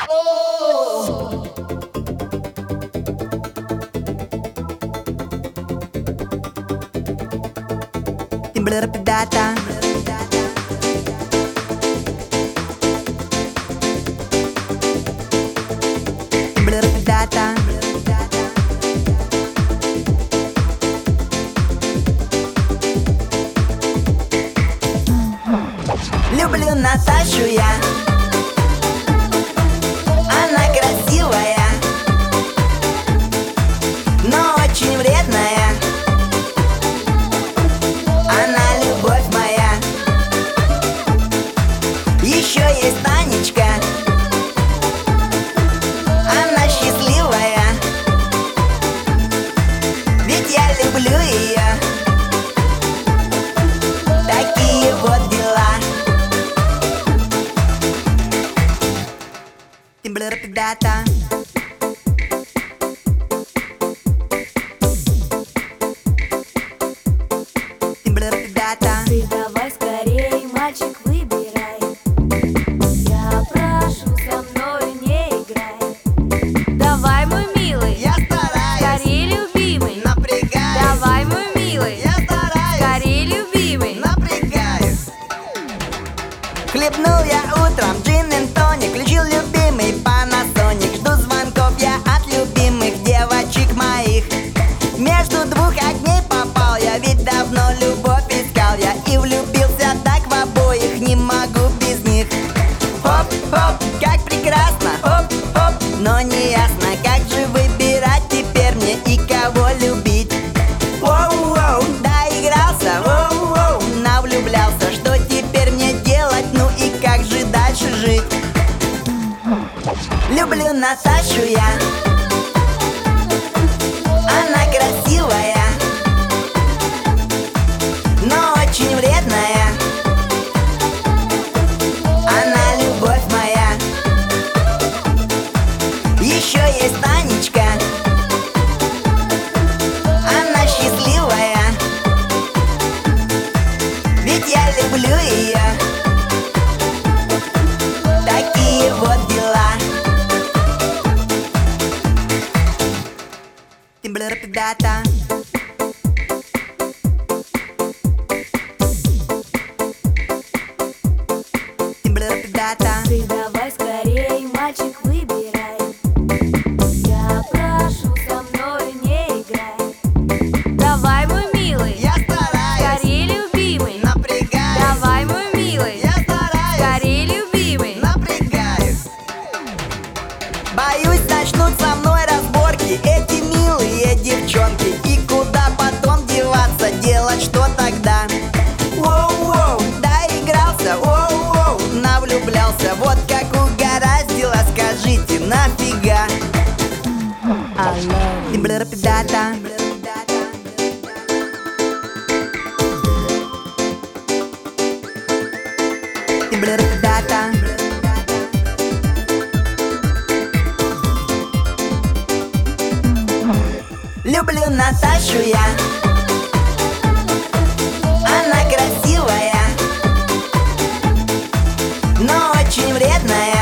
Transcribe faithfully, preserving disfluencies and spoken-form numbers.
Timbaler pedata. Timbaler pedata. Люблю Наташу я. Она красивая, но очень вредная. Она любовь моя. Еще есть Танечка. Она счастливая, ведь я люблю ее. Такие вот дела. Timbaler pedata. Timbaler pedata. Ты давай скорей, мальчик, выбирай. Я прошу, со мной не играй. Давай, мой милый, Я стараюсь, скорей, любимый. напрягаюсь. Давай, мой милый, Я стараюсь, скорей, любимый. напрягаюсь. Хлебнул я утром джин и тоник, включил любимый Panasonic. Жду звонков я от любимых девочек моих. Между двух огней попал я, ведь давно любовь искал я. И влюбился так в обоих, не могу без них. Хоп-хоп, как прекрасно, хоп-хоп. Но не ясно, как же выбирать теперь мне и кого любить. Воу-воу, доигрался, воу-воу, навлюблялся. Что теперь мне делать, ну и как же дальше жить? Люблю Наташу я. Она красивая, но очень вредная. Она любовь моя. Еще есть Танечка. Она счастливая, ведь я люблю ее. Такие вот дела. Timbaler pedata. Timbaler pedata. Ты давай скорей, мальчик, выбирай. Я прошу, со мной не играй. Давай, мой милый, Я стараюсь, скорей, любимый. напрягаюсь. Давай, мой милый, Я стараюсь, скорей, любимый. напрягаюсь. Боюсь, начнут со мной разборки эти милые девчонки. И куда потом деваться, делать что тогда? Воу-воу, доигрался, воу-воу, навлюблялся. Вот как угораздило, скажите, нафига? Timbaler pedata. Timbaler pedata. Люблю Наташу я. Она красивая, но очень вредная.